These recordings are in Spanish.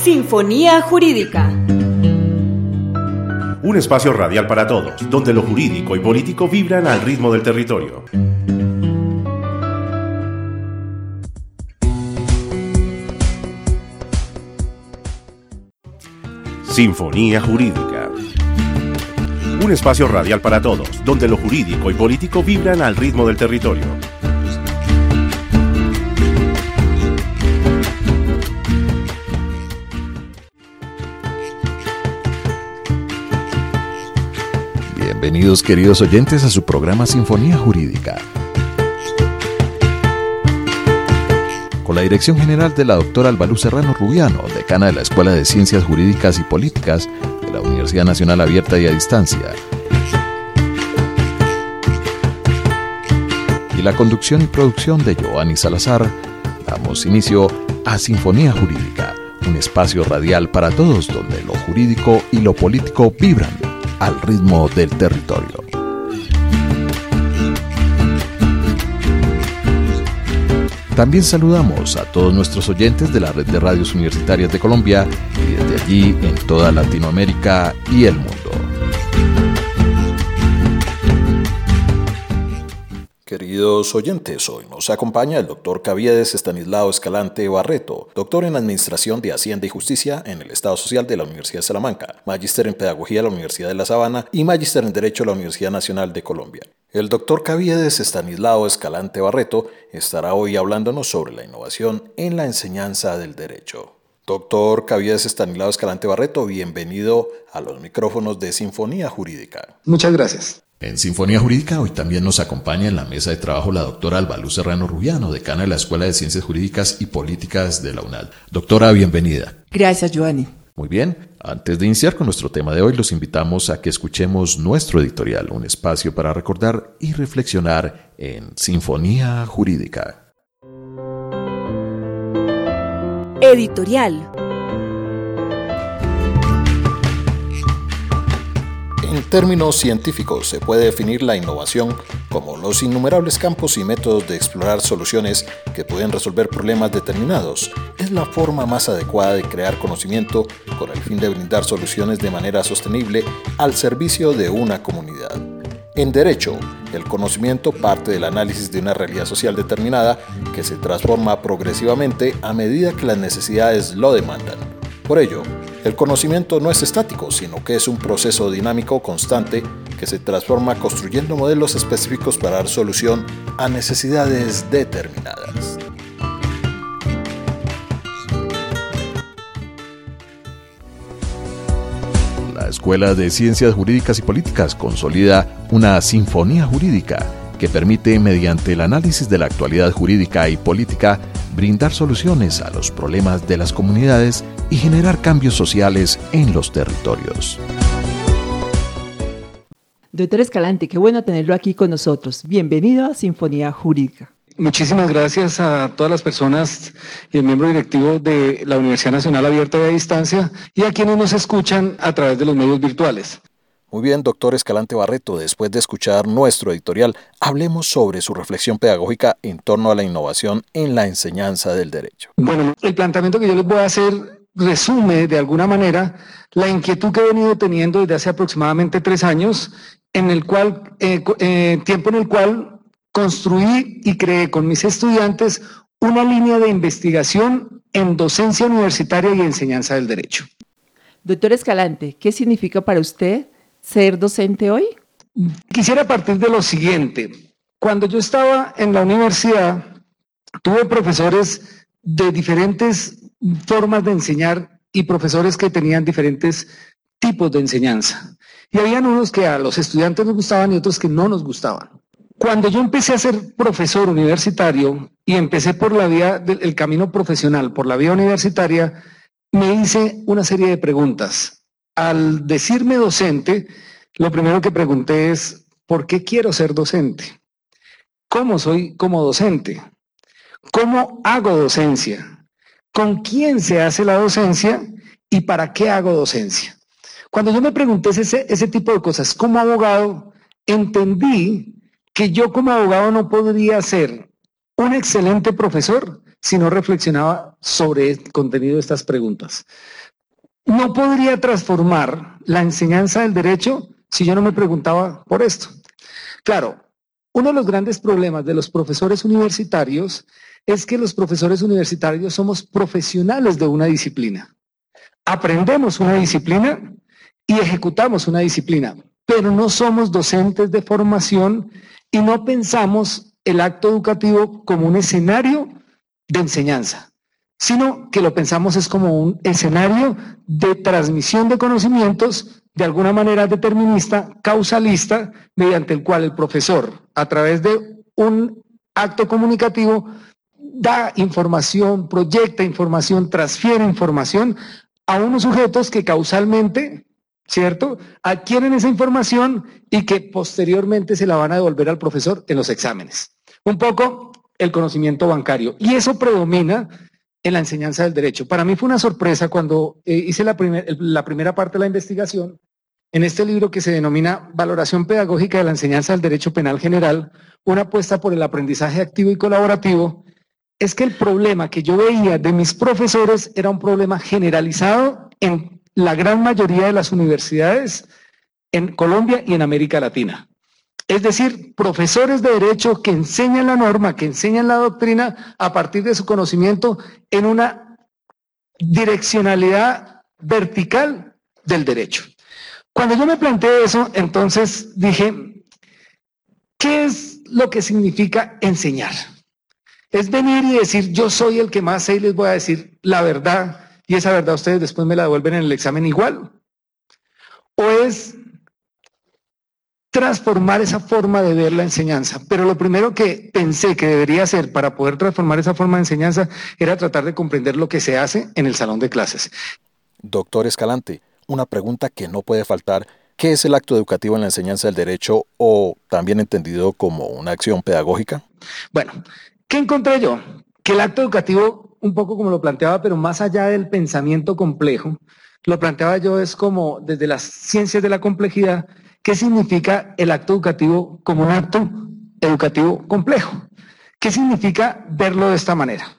Sinfonía Jurídica. Un espacio radial para todos, donde lo jurídico y político vibran al ritmo del territorio. Sinfonía Jurídica. Un espacio radial para todos, donde lo jurídico y político vibran al ritmo del territorio. Bienvenidos, queridos oyentes, a su programa Sinfonía Jurídica. Con la dirección general de la doctora Albalú Serrano Rubiano, decana de la Escuela de Ciencias Jurídicas y Políticas de la Universidad Nacional Abierta y a Distancia. Y la conducción y producción de Giovanni Salazar, damos inicio a Sinfonía Jurídica, un espacio radial para todos donde lo jurídico y lo político vibran al ritmo del territorio. También saludamos a todos nuestros oyentes de la Red de Radios Universitarias de Colombia y desde allí en toda Latinoamérica y el mundo. Queridos oyentes, hoy nos acompaña el doctor Caviedes Estanislao Escalante Barreto, doctor en Administración de Hacienda y Justicia en el Estado Social de la Universidad de Salamanca, magíster en Pedagogía de la Universidad de La Sabana y magíster en Derecho de la Universidad Nacional de Colombia. El doctor Caviedes Estanislao Escalante Barreto estará hoy hablándonos sobre la innovación en la enseñanza del derecho. Doctor Caviedes Estanislao Escalante Barreto, bienvenido a los micrófonos de Sinfonía Jurídica. Muchas gracias. En Sinfonía Jurídica hoy también nos acompaña en la mesa de trabajo la doctora Albalú Serrano Rubiano, decana de la Escuela de Ciencias Jurídicas y Políticas de la UNAD. Doctora, bienvenida. Gracias, Giovanni. Muy bien, antes de iniciar con nuestro tema de hoy, los invitamos a que escuchemos nuestro editorial, un espacio para recordar y reflexionar en Sinfonía Jurídica. Editorial. En términos científicos, se puede definir la innovación como los innumerables campos y métodos de explorar soluciones que pueden resolver problemas determinados. Es la forma más adecuada de crear conocimiento con el fin de brindar soluciones de manera sostenible al servicio de una comunidad. En derecho, el conocimiento parte del análisis de una realidad social determinada que se transforma progresivamente a medida que las necesidades lo demandan. Por ello, el conocimiento no es estático, sino que es un proceso dinámico constante que se transforma construyendo modelos específicos para dar solución a necesidades determinadas. La Escuela de Ciencias Jurídicas y Políticas consolida una sinfonía jurídica que permite, mediante el análisis de la actualidad jurídica y política, brindar soluciones a los problemas de las comunidades y generar cambios sociales en los territorios. Doctor Escalante, qué bueno tenerlo aquí con nosotros. Bienvenido a Sinfonía Jurídica. Muchísimas gracias a todas las personas y el miembro directivo de la Universidad Nacional Abierta y a Distancia y a quienes nos escuchan a través de los medios virtuales. Muy bien, doctor Escalante Barreto, después de escuchar nuestro editorial, hablemos sobre su reflexión pedagógica en torno a la innovación en la enseñanza del derecho. Bueno, el planteamiento que yo les voy a hacer resume de alguna manera la inquietud que he venido teniendo desde hace aproximadamente 3 años, tiempo en el cual construí y creé con mis estudiantes una línea de investigación en docencia universitaria y enseñanza del derecho. Doctor Escalante, ¿qué significa para usted ser docente hoy? Quisiera partir de lo siguiente. Cuando yo estaba en la universidad, tuve profesores de diferentes formas de enseñar y profesores que tenían diferentes tipos de enseñanza. Y habían unos que a los estudiantes les gustaban y otros que no nos gustaban. Cuando yo empecé a ser profesor universitario y empecé por la vía del camino profesional, por la vía universitaria, me hice una serie de preguntas. Al decirme docente, lo primero que pregunté es, ¿por qué quiero ser docente? ¿Cómo soy como docente? ¿Cómo hago docencia? ¿Con quién se hace la docencia? ¿Y para qué hago docencia? Cuando yo me pregunté ese tipo de cosas como abogado, entendí que yo como abogado no podría ser un excelente profesor si no reflexionaba sobre el contenido de estas preguntas. No podría transformar la enseñanza del derecho si yo no me preguntaba por esto. Claro, uno de los grandes problemas de los profesores universitarios es que los profesores universitarios somos profesionales de una disciplina. Aprendemos una disciplina y ejecutamos una disciplina, pero no somos docentes de formación y no pensamos el acto educativo como un escenario de enseñanza, sino que lo pensamos es como un escenario de transmisión de conocimientos de alguna manera determinista, causalista, mediante el cual el profesor, a través de un acto comunicativo, da información, proyecta información, transfiere información a unos sujetos que causalmente, ¿cierto?, adquieren esa información y que posteriormente se la van a devolver al profesor en los exámenes. Un poco el conocimiento bancario. Y eso predomina en la enseñanza del derecho. Para mí fue una sorpresa cuando hice la primera parte de la investigación en este libro que se denomina Valoración Pedagógica de la Enseñanza del Derecho Penal General, una apuesta por el aprendizaje activo y colaborativo. Es que el problema que yo veía de mis profesores era un problema generalizado en la gran mayoría de las universidades en Colombia y en América Latina. Es decir, profesores de derecho que enseñan la norma, que enseñan la doctrina a partir de su conocimiento en una direccionalidad vertical del derecho. Cuando yo me planteé eso, entonces dije, ¿qué es lo que significa enseñar? Es venir y decir, yo soy el que más sé y les voy a decir la verdad, y esa verdad ustedes después me la devuelven en el examen igual. ¿O es transformar esa forma de ver la enseñanza? Pero lo primero que pensé que debería hacer para poder transformar esa forma de enseñanza era tratar de comprender lo que se hace en el salón de clases. Doctor Escalante, una pregunta que no puede faltar: ¿qué es el acto educativo en la enseñanza del derecho, o también entendido como una acción pedagógica? Bueno, ¿qué encontré yo? Que el acto educativo, un poco como lo planteaba, pero más allá del pensamiento complejo, lo planteaba yo es como desde las ciencias de la complejidad. ¿Qué significa el acto educativo como un acto educativo complejo? ¿Qué significa verlo de esta manera?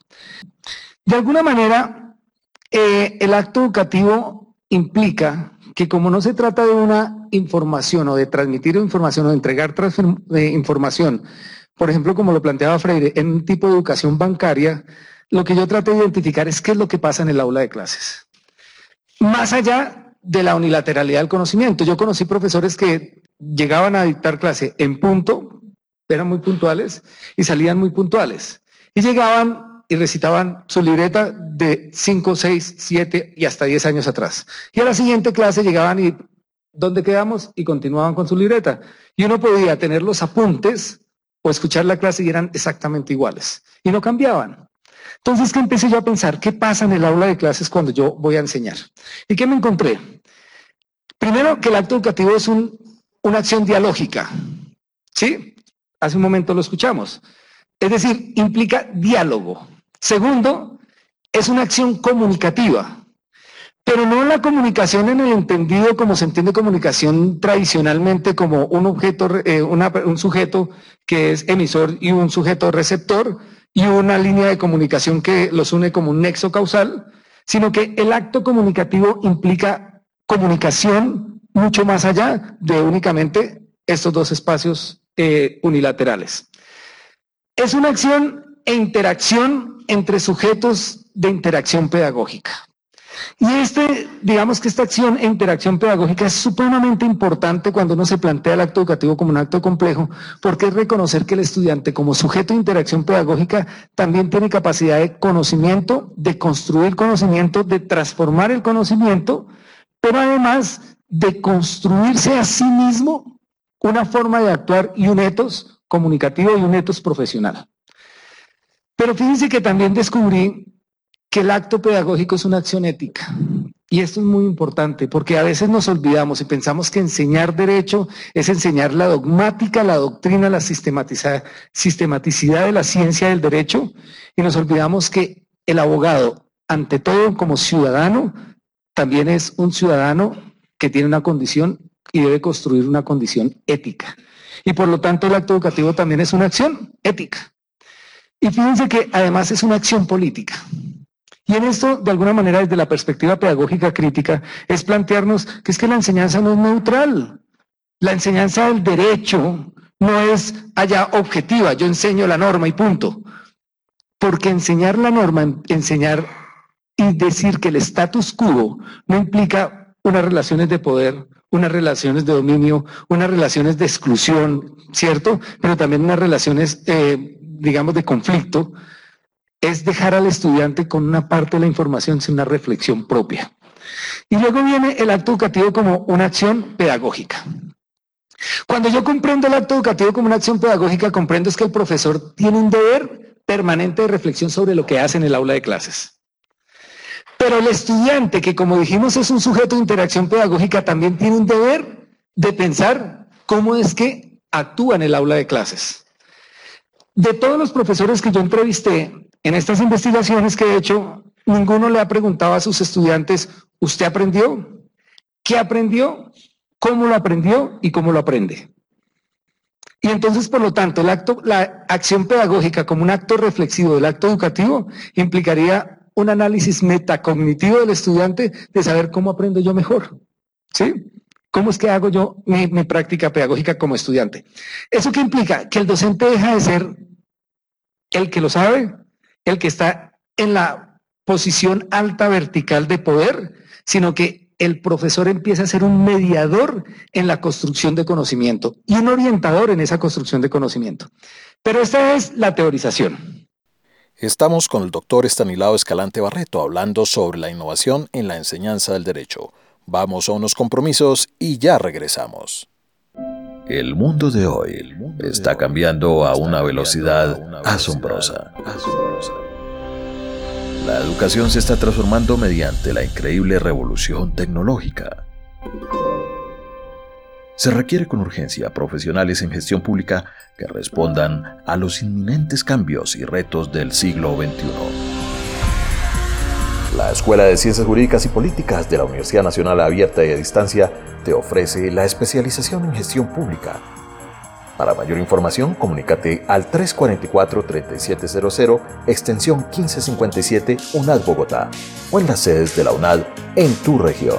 De alguna manera, el acto educativo implica que, como no se trata de una información o de transmitir información o de entregar información, por ejemplo, como lo planteaba Freire, en un tipo de educación bancaria, lo que yo trato de identificar es qué es lo que pasa en el aula de clases. Más allá de la unilateralidad del conocimiento. Yo conocí profesores que llegaban a dictar clase en punto, eran muy puntuales y salían muy puntuales. Y llegaban y recitaban su libreta de 5, 6, 7 y hasta 10 años atrás. Y a la siguiente clase llegaban y ¿dónde quedamos? Y continuaban con su libreta. Y uno podía tener los apuntes o escuchar la clase y eran exactamente iguales. Y no cambiaban. Entonces, ¿qué empecé yo a pensar? ¿Qué pasa en el aula de clases cuando yo voy a enseñar? ¿Y qué me encontré? Primero, que el acto educativo es una acción dialógica. ¿Sí? Hace un momento lo escuchamos. Es decir, implica diálogo. Segundo, es una acción comunicativa. Pero no la comunicación en el entendido como se entiende comunicación tradicionalmente, como un objeto, un sujeto que es emisor y un sujeto receptor, y una línea de comunicación que los une como un nexo causal, sino que el acto comunicativo implica comunicación mucho más allá de únicamente estos dos espacios unilaterales. Es una acción e interacción entre sujetos de interacción pedagógica. Y digamos que esta acción e interacción pedagógica es supremamente importante cuando uno se plantea el acto educativo como un acto complejo, porque es reconocer que el estudiante como sujeto de interacción pedagógica también tiene capacidad de conocimiento, de construir conocimiento, de transformar el conocimiento, pero además de construirse a sí mismo una forma de actuar y un etos comunicativo y un etos profesional. Pero fíjense que también descubrí que el acto pedagógico es una acción ética. Y esto es muy importante porque a veces nos olvidamos y pensamos que enseñar derecho es enseñar la dogmática, la doctrina, la sistematicidad de la ciencia del derecho, y nos olvidamos que el abogado, ante todo como ciudadano, también es un ciudadano que tiene una condición y debe construir una condición ética. Y por lo tanto el acto educativo también es una acción ética. Y fíjense que además es una acción política. Y en esto, de alguna manera, desde la perspectiva pedagógica crítica, es plantearnos que es que la enseñanza no es neutral. La enseñanza del derecho no es allá objetiva, yo enseño la norma y punto. Porque enseñar la norma, enseñar y decir que el status quo no implica unas relaciones de poder, unas relaciones de dominio, unas relaciones de exclusión, ¿cierto? Pero también unas relaciones, digamos, de conflicto, es dejar al estudiante con una parte de la información sin una reflexión propia. Y luego viene el acto educativo como una acción pedagógica. Cuando yo comprendo el acto educativo como una acción pedagógica, comprendo es que el profesor tiene un deber permanente de reflexión sobre lo que hace en el aula de clases. Pero el estudiante, que como dijimos es un sujeto de interacción pedagógica, también tiene un deber de pensar cómo es que actúa en el aula de clases. De todos los profesores que yo entrevisté en estas investigaciones que he hecho, ninguno le ha preguntado a sus estudiantes, ¿usted aprendió? ¿Qué aprendió? ¿Cómo lo aprendió? ¿Y cómo lo aprende? Y entonces, por lo tanto, la acción pedagógica como un acto reflexivo del acto educativo implicaría un análisis metacognitivo del estudiante de saber cómo aprendo yo mejor, ¿sí? ¿Cómo es que hago yo mi práctica pedagógica como estudiante? ¿Eso qué implica? Que el docente deja de ser el que lo sabe, el que está en la posición alta vertical de poder, sino que el profesor empieza a ser un mediador en la construcción de conocimiento y un orientador en esa construcción de conocimiento. Pero esta es la teorización. Estamos con el doctor Estanislao Escalante Barreto hablando sobre la innovación en la enseñanza del derecho. Vamos a unos compromisos y ya regresamos. El mundo de hoy está cambiando a una velocidad asombrosa. La educación se está transformando mediante la increíble revolución tecnológica. Se requiere con urgencia profesionales en gestión pública que respondan a los inminentes cambios y retos del siglo XXI. La Escuela de Ciencias Jurídicas y Políticas de la Universidad Nacional Abierta y a Distancia te ofrece la especialización en gestión pública. Para mayor información, comunícate al 344-3700, extensión 1557, UNAD Bogotá, o en las sedes de la UNAD en tu región.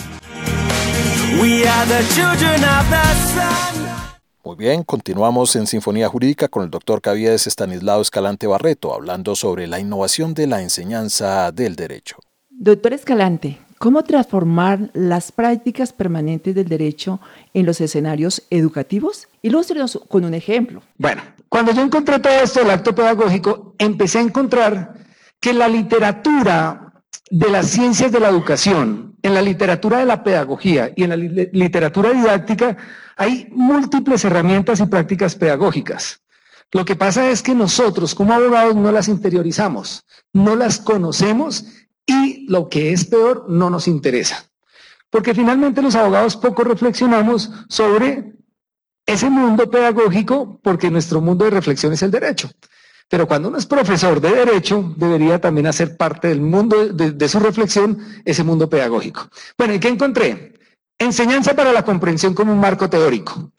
Muy bien, continuamos en Sinfonía Jurídica con el doctor Caviedes Estanislao Escalante Barreto, hablando sobre la innovación de la enseñanza del derecho. Doctor Escalante, ¿cómo transformar las prácticas permanentes del derecho en los escenarios educativos? Ilústrenos con un ejemplo. Bueno, cuando yo encontré todo esto del acto pedagógico, empecé a encontrar que la literatura de las ciencias de la educación, en la literatura de la pedagogía y en la literatura didáctica, hay múltiples herramientas y prácticas pedagógicas. Lo que pasa es que nosotros como abogados no las interiorizamos, no las conocemos y lo que es peor, no nos interesa. Porque finalmente los abogados poco reflexionamos sobre ese mundo pedagógico porque nuestro mundo de reflexión es el derecho. Pero cuando uno es profesor de derecho, debería también hacer parte del mundo de su reflexión, ese mundo pedagógico. Bueno, ¿y qué encontré? Enseñanza para la comprensión como un marco teórico.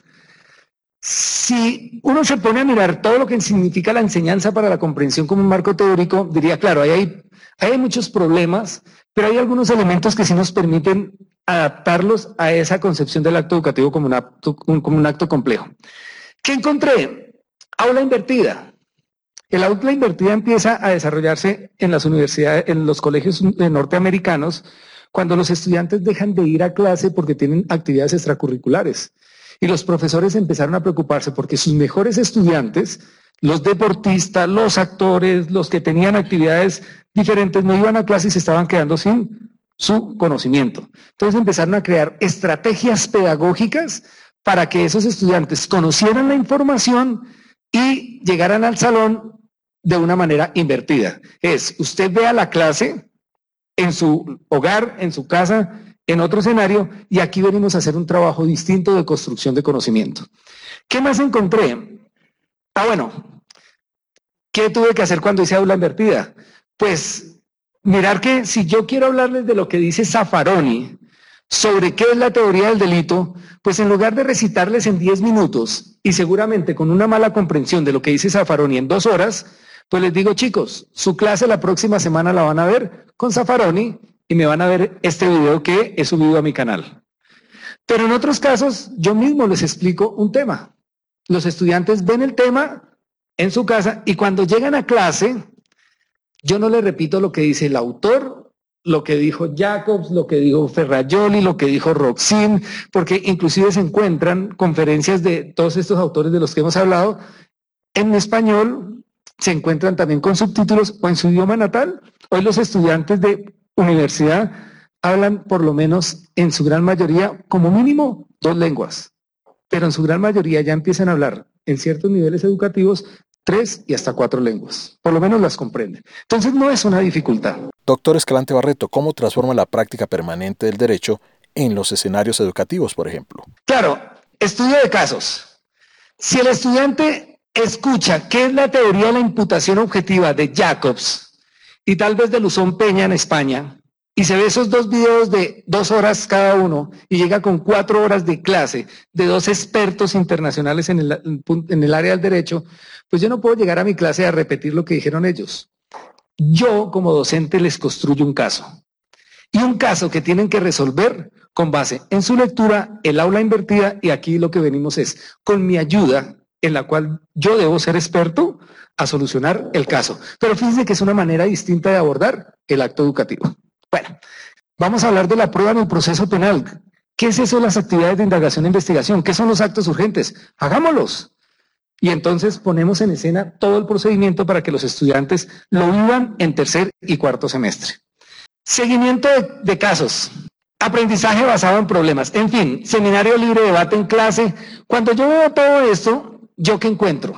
Si uno se pone a mirar todo lo que significa la enseñanza para la comprensión como un marco teórico, diría, claro, ahí hay muchos problemas, pero hay algunos elementos que sí nos permiten adaptarlos a esa concepción del acto educativo como un acto complejo. ¿Qué encontré? Aula invertida. El aula invertida empieza a desarrollarse en las universidades, en los colegios norteamericanos, cuando los estudiantes dejan de ir a clase porque tienen actividades extracurriculares. Y los profesores empezaron a preocuparse porque sus mejores estudiantes, los deportistas, los actores, los que tenían actividades diferentes, no iban a clase y se estaban quedando sin su conocimiento. Entonces empezaron a crear estrategias pedagógicas para que esos estudiantes conocieran la información y llegaran al salón de una manera invertida. Usted ve a la clase en su hogar, en su casa, en otro escenario, y aquí venimos a hacer un trabajo distinto de construcción de conocimiento. ¿Qué más encontré? ¿Qué tuve que hacer cuando hice aula invertida? Pues mirar que si yo quiero hablarles de lo que dice Zaffaroni sobre qué es la teoría del delito, pues en lugar de recitarles en 10 minutos y seguramente con una mala comprensión de lo que dice Zaffaroni en 2 horas, Pues les digo, chicos, su clase la próxima semana la van a ver con Zaffaroni y me van a ver este video que he subido a mi canal. Pero en otros casos, yo mismo les explico un tema. Los estudiantes ven el tema en su casa y cuando llegan a clase, yo no les repito lo que dice el autor, lo que dijo Jacobs, lo que dijo Ferrajoli, lo que dijo Roxin, porque inclusive se encuentran conferencias de todos estos autores de los que hemos hablado en español, se encuentran también con subtítulos o en su idioma natal. Hoy los estudiantes de universidad hablan por lo menos en su gran mayoría, como mínimo, 2 lenguas, pero en su gran mayoría ya empiezan a hablar en ciertos niveles educativos 3 y hasta 4 lenguas, por lo menos las comprenden. Entonces no es una dificultad. Doctor Escalante Barreto, ¿cómo transforma la práctica permanente del derecho en los escenarios educativos, por ejemplo? Claro, estudio de casos. Si el estudiante escucha qué es la teoría de la imputación objetiva de Jacobs y tal vez de Luzón Peña en España, y se ve esos 2 videos de 2 horas cada uno y llega con 4 horas de clase de 2 expertos internacionales en el área del derecho, pues yo no puedo llegar a mi clase a repetir lo que dijeron ellos. Yo como docente les construyo un caso. Y un caso que tienen que resolver con base en su lectura, el aula invertida, y aquí lo que venimos es con mi ayuda, en la cual yo debo ser experto a solucionar el caso. Pero fíjense que es una manera distinta de abordar el acto educativo. Bueno, vamos a hablar de la prueba en el proceso penal. ¿Qué es eso de las actividades de indagación e investigación? ¿Qué son los actos urgentes? Hagámoslos. Y entonces ponemos en escena todo el procedimiento para que los estudiantes lo vivan en 3er y 4º semestre. Seguimiento de casos. Aprendizaje basado en problemas. En fin, seminario libre, debate en clase. Cuando yo veo todo esto, ¿yo qué encuentro?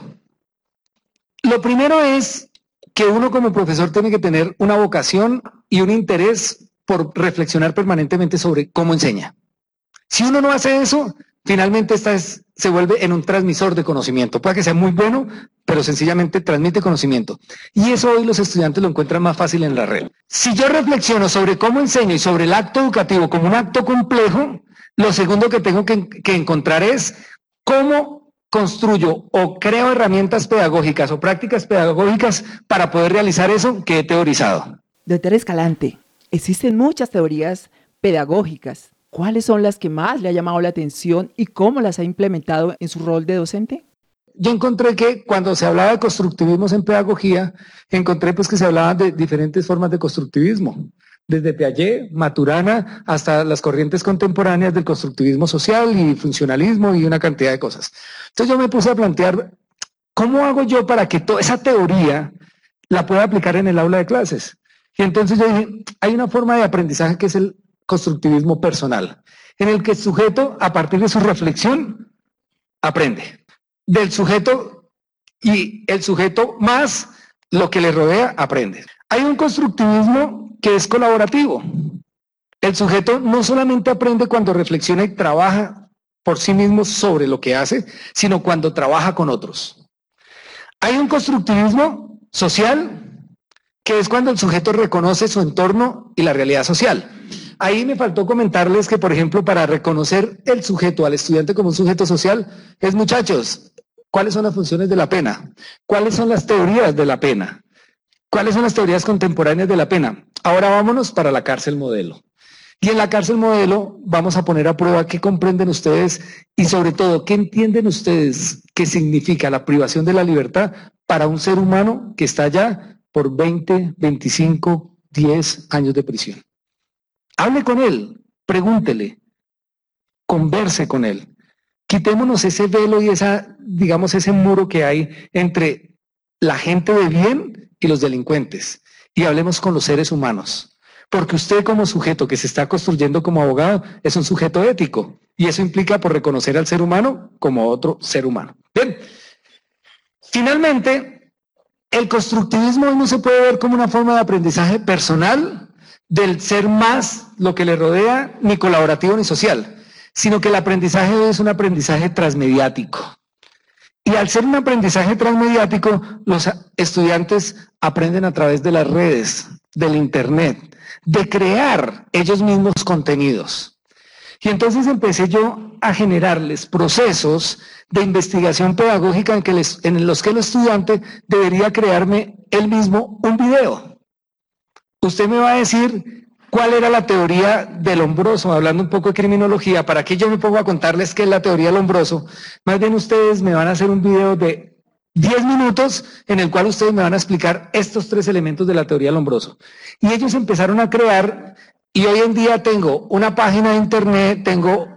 Lo primero es que uno como profesor tiene que tener una vocación y un interés por reflexionar permanentemente sobre cómo enseña. Si uno no hace eso, finalmente se vuelve en un transmisor de conocimiento. Puede que sea muy bueno, pero sencillamente transmite conocimiento. Y eso hoy los estudiantes lo encuentran más fácil en la red. Si yo reflexiono sobre cómo enseño y sobre el acto educativo como un acto complejo, lo segundo que tengo que encontrar es cómo construyo o creo herramientas pedagógicas o prácticas pedagógicas para poder realizar eso que he teorizado. Doctor Escalante, existen muchas teorías pedagógicas. ¿Cuáles son las que más le ha llamado la atención y cómo las ha implementado en su rol de docente? Yo encontré que cuando se hablaba de constructivismos en pedagogía, encontré pues que se hablaba de diferentes formas de constructivismo, desde Piaget, Maturana, hasta las corrientes contemporáneas del constructivismo social y funcionalismo y una cantidad de cosas. Entonces yo me puse a plantear, ¿cómo hago yo para que toda esa teoría la pueda aplicar en el aula de clases? Y entonces yo dije, hay una forma de aprendizaje que es el constructivismo personal, en el que el sujeto, a partir de su reflexión, aprende. Del sujeto y el sujeto más lo que le rodea, aprende. Hay un constructivismo que es colaborativo. El sujeto no solamente aprende cuando reflexiona y trabaja por sí mismo sobre lo que hace, sino cuando trabaja con otros. Hay un constructivismo social, que es cuando el sujeto reconoce su entorno y la realidad social. Ahí me faltó comentarles que, por ejemplo, para reconocer el sujeto, al estudiante como un sujeto social, es, muchachos, ¿cuáles son las funciones de la pena? ¿Cuáles son las teorías de la pena? ¿Cuáles son las teorías contemporáneas de la pena? Ahora vámonos para la cárcel modelo. Y en la cárcel modelo vamos a poner a prueba qué comprenden ustedes y sobre todo qué entienden ustedes que significa la privación de la libertad para un ser humano que está ya por 20, 25, 10 años de prisión. Hable con él, pregúntele, converse con él. Quitémonos ese velo y ese muro que hay entre la gente de bien y los delincuentes y hablemos con los seres humanos. Porque usted como sujeto que se está construyendo como abogado es un sujeto ético y eso implica por reconocer al ser humano como otro ser humano. Bien, finalmente, el constructivismo no se puede ver como una forma de aprendizaje personal del ser más lo que le rodea, ni colaborativo ni social, sino que el aprendizaje es un aprendizaje transmediático. Y al ser un aprendizaje transmediático, los estudiantes aprenden a través de las redes, del internet, de crear ellos mismos contenidos. Y entonces empecé yo a generarles procesos de investigación pedagógica en los que el estudiante debería crearme él mismo un video. Usted me va a decir cuál era la teoría del Lombroso, hablando un poco de criminología. ¿Para qué yo me pongo a contarles qué es la teoría del Lombroso? Más bien ustedes me van a hacer un video de 10 minutos en el cual ustedes me van a explicar estos 3 elementos de la teoría del Lombroso. Y ellos empezaron a crear, y hoy en día tengo una página de internet, tengo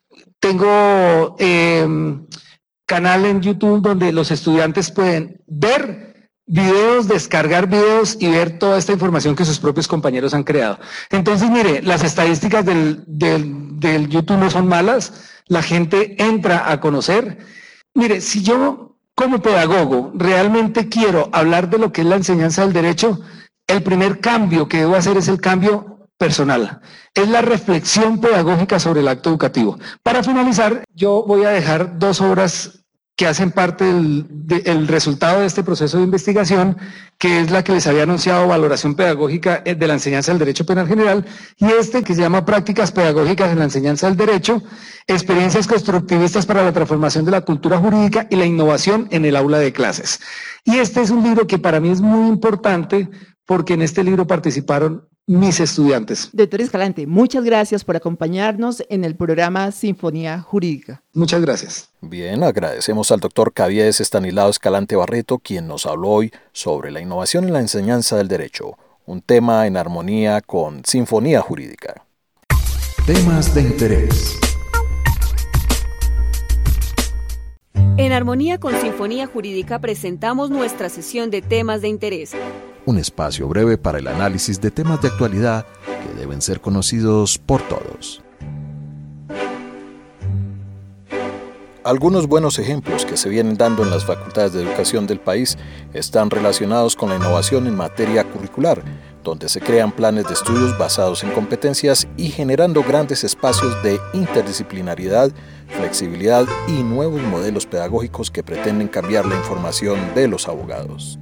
canal en YouTube donde los estudiantes pueden ver videos, descargar videos y ver toda esta información que sus propios compañeros han creado. Entonces, mire, las estadísticas del YouTube no son malas, la gente entra a conocer. Mire, si yo como pedagogo realmente quiero hablar de lo que es la enseñanza del derecho, el primer cambio que debo hacer es el cambio personal, es la reflexión pedagógica sobre el acto educativo. Para finalizar, yo voy a dejar 2 obras que hacen parte del resultado de este proceso de investigación, que es la que les había anunciado, Valoración Pedagógica de la Enseñanza del Derecho Penal General, y que se llama Prácticas Pedagógicas en la Enseñanza del Derecho, Experiencias Constructivistas para la Transformación de la Cultura Jurídica y la Innovación en el Aula de Clases. Y este es un libro que para mí es muy importante, porque en este libro participaron mis estudiantes. Doctor Escalante, muchas gracias por acompañarnos en el programa Sinfonía Jurídica. Muchas gracias. Bien, agradecemos al doctor Caviedes Estanislao Escalante Barreto, quien nos habló hoy sobre la innovación en la enseñanza del derecho, un tema en armonía con Sinfonía Jurídica. Temas de interés. En armonía con Sinfonía Jurídica presentamos nuestra sesión de temas de interés. Un espacio breve para el análisis de temas de actualidad que deben ser conocidos por todos. Algunos buenos ejemplos que se vienen dando en las facultades de educación del país están relacionados con la innovación en materia curricular, donde se crean planes de estudios basados en competencias y generando grandes espacios de interdisciplinaridad, flexibilidad y nuevos modelos pedagógicos que pretenden cambiar la información de los abogados.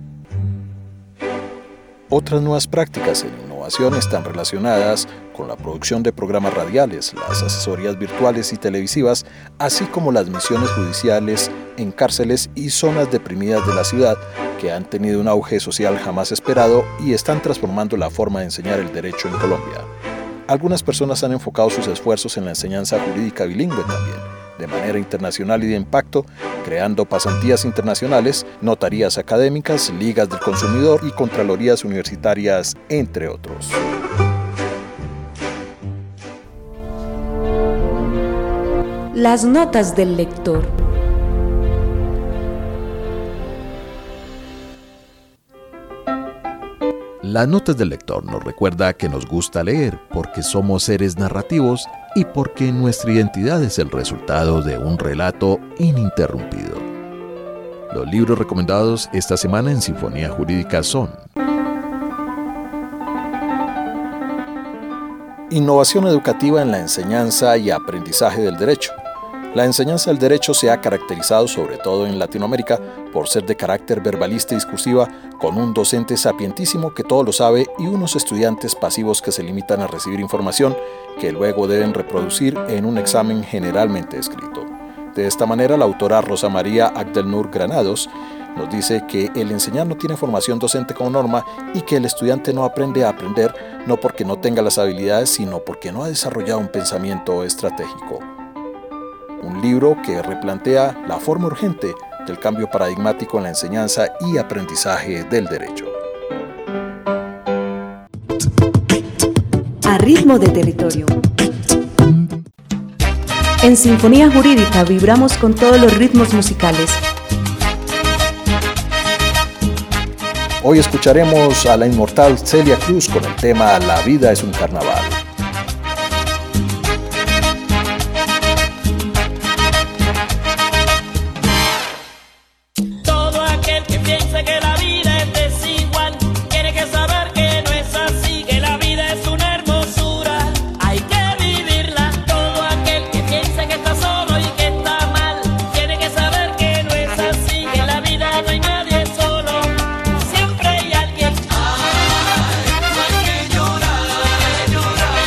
Otras nuevas prácticas en innovación están relacionadas con la producción de programas radiales, las asesorías virtuales y televisivas, así como las misiones judiciales en cárceles y zonas deprimidas de la ciudad, que han tenido un auge social jamás esperado y están transformando la forma de enseñar el derecho en Colombia. Algunas personas han enfocado sus esfuerzos en la enseñanza jurídica bilingüe también, de manera internacional y de impacto, creando pasantías internacionales, notarías académicas, ligas del consumidor y contralorías universitarias, entre otros. Las notas del lector. Las notas del lector nos recuerda que nos gusta leer porque somos seres narrativos y porque nuestra identidad es el resultado de un relato ininterrumpido. Los libros recomendados esta semana en Sinfonía Jurídica son: Innovación educativa en la enseñanza y aprendizaje del derecho. La enseñanza del derecho se ha caracterizado, sobre todo en Latinoamérica, por ser de carácter verbalista y discursiva, con un docente sapientísimo que todo lo sabe y unos estudiantes pasivos que se limitan a recibir información que luego deben reproducir en un examen generalmente escrito. De esta manera, la autora Rosa María Agdelnur Granados nos dice que el enseñar no tiene formación docente como norma y que el estudiante no aprende a aprender no porque no tenga las habilidades, sino porque no ha desarrollado un pensamiento estratégico. Un libro que replantea la forma urgente del cambio paradigmático en la enseñanza y aprendizaje del derecho. A ritmo de territorio. En Sinfonía Jurídica vibramos con todos los ritmos musicales. Hoy escucharemos a la inmortal Celia Cruz con el tema La vida es un carnaval. Siempre hay alguien. Ay, no hay que llorar, llorar.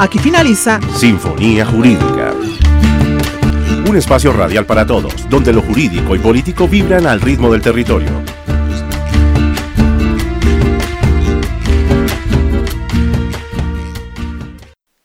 Aquí finaliza Sinfonía Jurídica. Un espacio radial para todos, donde lo jurídico y político vibran al ritmo del territorio.